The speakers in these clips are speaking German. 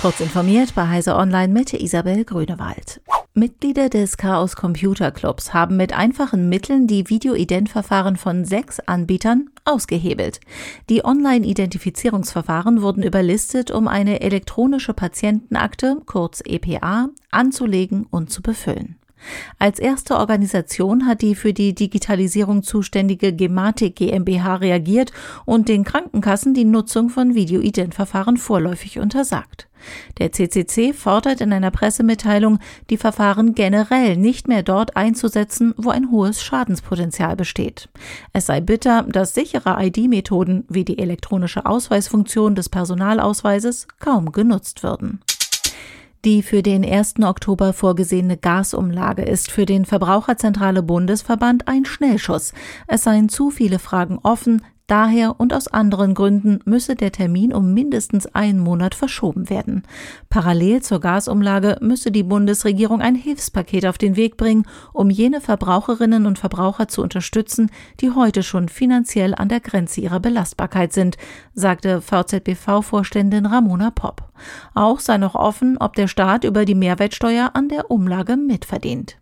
Kurz informiert bei Heise Online mit Isabel Grünewald. Mitglieder des Chaos Computer Clubs haben mit einfachen Mitteln die Videoident-Verfahren von 6 Anbietern ausgehebelt. Die Online-Identifizierungsverfahren wurden überlistet, um eine elektronische Patientenakte, kurz EPA, anzulegen und zu befüllen. Als erste Organisation hat die für die Digitalisierung zuständige Gematik GmbH reagiert und den Krankenkassen die Nutzung von Videoident-Verfahren vorläufig untersagt. Der CCC fordert in einer Pressemitteilung, die Verfahren generell nicht mehr dort einzusetzen, wo ein hohes Schadenspotenzial besteht. Es sei bitter, dass sichere ID-Methoden wie die elektronische Ausweisfunktion des Personalausweises kaum genutzt würden. Die für den 1. Oktober vorgesehene Gasumlage ist für den Verbraucherzentrale Bundesverband ein Schnellschuss. Es seien zu viele Fragen offen, daher und aus anderen Gründen müsse der Termin um mindestens einen Monat verschoben werden. Parallel zur Gasumlage müsse die Bundesregierung ein Hilfspaket auf den Weg bringen, um jene Verbraucherinnen und Verbraucher zu unterstützen, die heute schon finanziell an der Grenze ihrer Belastbarkeit sind, sagte VZBV-Vorständin Ramona Popp. Auch sei noch offen, ob der Staat über die Mehrwertsteuer an der Umlage mitverdient.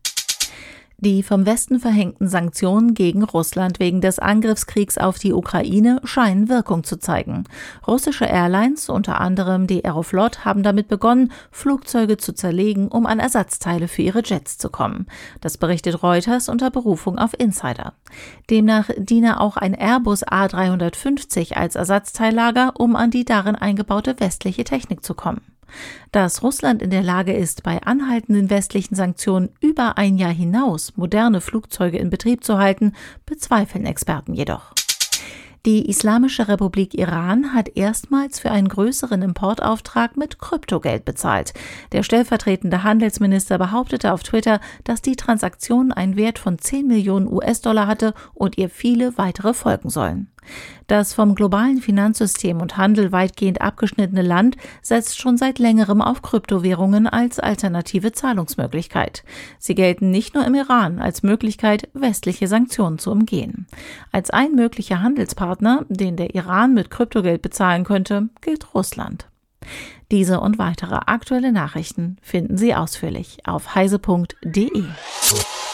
Die vom Westen verhängten Sanktionen gegen Russland wegen des Angriffskriegs auf die Ukraine scheinen Wirkung zu zeigen. Russische Airlines, unter anderem die Aeroflot, haben damit begonnen, Flugzeuge zu zerlegen, um an Ersatzteile für ihre Jets zu kommen. Das berichtet Reuters unter Berufung auf Insider. Demnach diene auch ein Airbus A350 als Ersatzteillager, um an die darin eingebaute westliche Technik zu kommen. Dass Russland in der Lage ist, bei anhaltenden westlichen Sanktionen über ein Jahr hinaus moderne Flugzeuge in Betrieb zu halten, bezweifeln Experten jedoch. Die Islamische Republik Iran hat erstmals für einen größeren Importauftrag mit Kryptogeld bezahlt. Der stellvertretende Handelsminister behauptete auf Twitter, dass die Transaktion einen Wert von 10 Millionen US-Dollar hatte und ihr viele weitere folgen sollen. Das vom globalen Finanzsystem und Handel weitgehend abgeschnittene Land setzt schon seit längerem auf Kryptowährungen als alternative Zahlungsmöglichkeit. Sie gelten nicht nur im Iran als Möglichkeit, westliche Sanktionen zu umgehen. Als ein möglicher Handelspartner, den der Iran mit Kryptogeld bezahlen könnte, gilt Russland. Diese und weitere aktuelle Nachrichten finden Sie ausführlich auf heise.de.